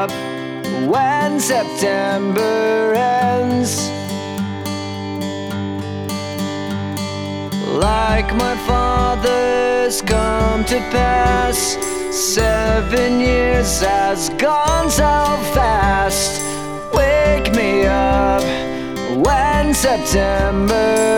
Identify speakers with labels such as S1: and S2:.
S1: when September ends. Like my father's come to pass, 7 years has gone so fast. Wake me up when September